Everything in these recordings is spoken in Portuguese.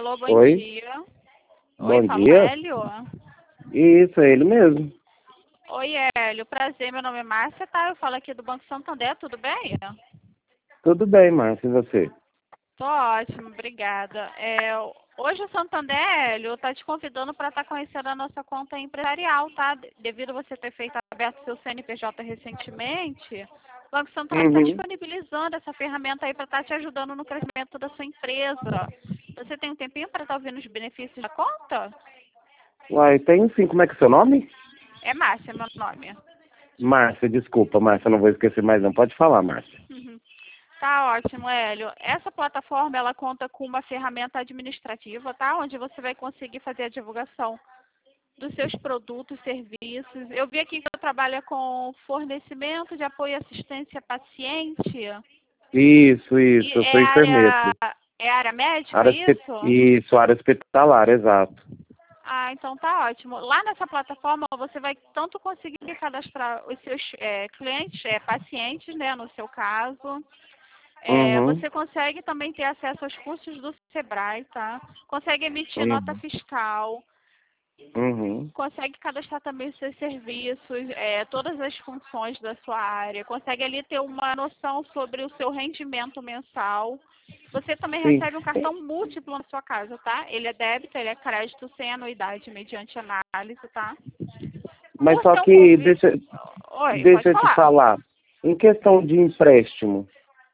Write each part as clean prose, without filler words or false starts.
Alô, bom Oi, dia. Oi, bom fala dia. Hélio. Isso, é ele mesmo. Oi, Hélio. Prazer, meu nome é Márcia, tá? Eu falo aqui do Banco Santander, tudo bem? Tudo bem, Márcio, e você? Tô ótimo, obrigada. Hoje o Santander, Hélio, tá te convidando para estar conhecendo a nossa conta empresarial, tá? Devido a você ter feito aberto seu CNPJ recentemente, o Banco Santander está Uhum. disponibilizando essa ferramenta aí para estar te ajudando no crescimento da sua empresa. Você tem um tempinho para estar ouvindo os benefícios da conta? Uai, tem sim, como é que é seu nome? É Márcia, meu nome. Márcia, desculpa, Márcia, não vou esquecer mais não. Pode falar, Márcia. Uhum. Tá ótimo, Hélio. Essa plataforma, ela conta com uma ferramenta administrativa, tá? Onde você vai conseguir fazer a divulgação dos seus produtos, serviços. Eu vi aqui que você trabalha com fornecimento de apoio e assistência a paciente. Isso, E eu sou enfermeiro. é área médica, isso? Isso, área hospitalar, exato. Ah, então tá ótimo. Lá nessa plataforma você vai tanto conseguir cadastrar os seus clientes, pacientes, né, no seu caso. Uhum, Você consegue também ter acesso aos cursos do Sebrae, tá? Consegue emitir nota uhum, fiscal, uhum. consegue cadastrar também os seus serviços, todas as funções da sua área, consegue ali ter uma noção sobre o seu rendimento mensal. Você também Sim, recebe um cartão múltiplo na sua casa, tá? Ele é débito, ele é crédito sem anuidade, mediante análise, tá? mas Por só ser um que convite... Oi, pode deixa eu te falar. falar. Em questão de empréstimo,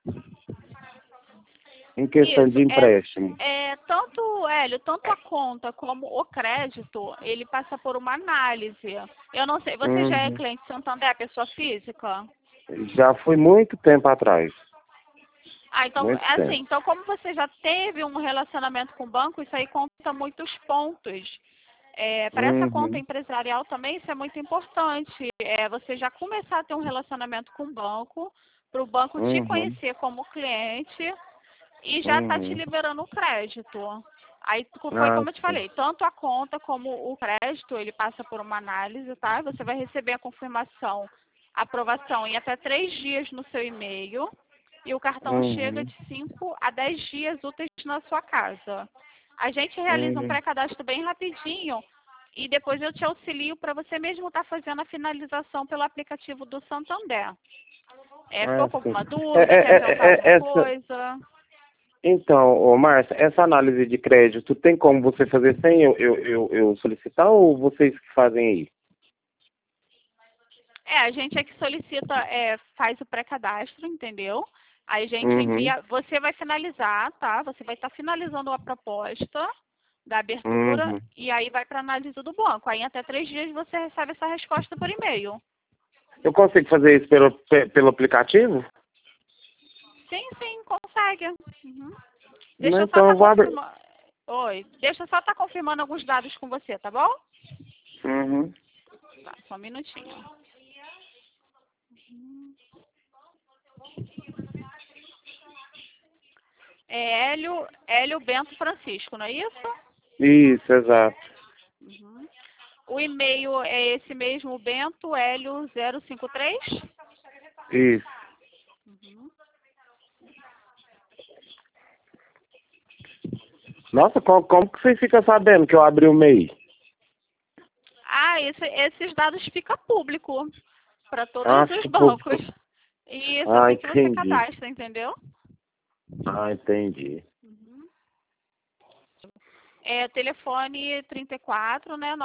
em questão Isso, de empréstimo. tanto, Hélio, tanto a conta como o crédito, ele passa por uma análise. Eu não sei, você já é Uhum. cliente Santander, pessoa física? Já foi muito tempo atrás, Ah, então, muito é assim, tempo. então como você já teve um relacionamento com o banco, isso aí conta muitos pontos. Para essa conta Uhum, empresarial também, isso é muito importante. Você já começar a ter um relacionamento com o banco, para o banco te uhum, conhecer como cliente e já está te uhum. liberando o crédito. Aí foi Ah, como eu te sim. falei, tanto a conta como o crédito, ele passa por uma análise, tá? Você vai receber a confirmação, aprovação em até 3 dias no seu e-mail. E o cartão chega Uhum, de 5 a 10 dias úteis na sua casa. A gente realiza um uhum. pré-cadastro bem rapidinho e depois eu te auxilio para você mesmo estar fazendo a finalização pelo aplicativo do Santander. Ficou Ah, com sim. alguma dúvida? Quer adiantar alguma coisa? Então, ô, Márcia, essa análise de crédito tem como você fazer sem eu solicitar ou vocês que fazem aí? A gente é que solicita, faz o pré-cadastro, entendeu? Aí a gente Uhum, envia, você vai finalizar, tá? Você vai estar finalizando a proposta da abertura uhum. e aí vai para análise do banco. Aí em até 3 dias você recebe essa resposta por e-mail. Eu consigo fazer isso pelo aplicativo? Sim, sim, consegue. Uhum. Não, Deixa eu só então estar eu vou abrir. confirmando. Oi, deixa eu só estar confirmando alguns dados com você, tá bom? Uhum. Tá, só um minutinho. Hélio Bento Francisco, não é isso? Isso, exato. Uhum. O e-mail é esse mesmo, Bento Hélio 053. Isso. Uhum. Nossa, como que você fica sabendo que eu abri o MEI? Ah, esses dados ficam público para Ah, todos os fica bancos. público. Isso, Ah, assim que você entendi. cadastra, entendeu? Ah, entendi. Uhum. Telefone 34, né?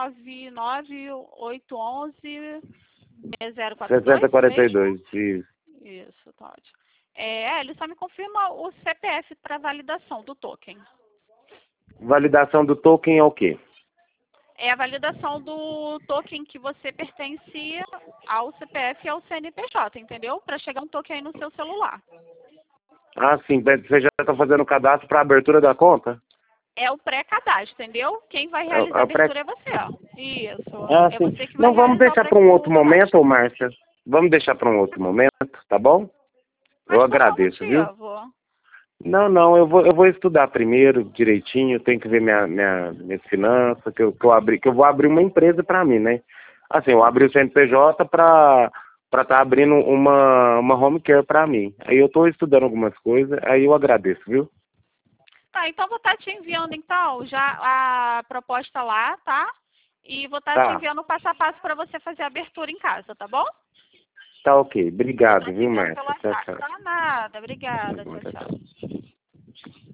99811 6042, o mesmo? 6042, isso. Isso, tá ótimo. Ele só me confirma o CPF para validação do token. Validação do token é o quê? É a validação do token que você pertence ao CPF e ao CNPJ, entendeu? Para chegar um token aí no seu celular. Ah, sim, você já está fazendo o cadastro para a abertura da conta? É o pré-cadastro, entendeu? Quem vai É, realizar é a o pré... abertura é você, ó. Isso. Ah, É sim. você que vai Não, vamos realizar o deixar para um outro momento, pré-cadastro. ô Márcia. Vamos deixar para um outro momento, tá bom? Eu Mas por qual agradeço, viu? motivo? Não, eu vou estudar primeiro direitinho, tenho que ver minhas finanças, que eu vou abrir uma empresa para mim, né? Assim, eu abri o CNPJ para estar abrindo uma home care para mim. Aí eu estou estudando algumas coisas, aí eu agradeço, viu? Tá, então vou estar te enviando, então, já a proposta lá, tá? E vou estar te Tá, enviando o passo a passo para você fazer a abertura em casa, tá bom? tá ok. Vou Obrigado, estar te viu, enviando pelo Márcia? Tchau, WhatsApp. tchau. Tá nada. Obrigada. Tá bom, Tchau, tchau, tchau. tchau.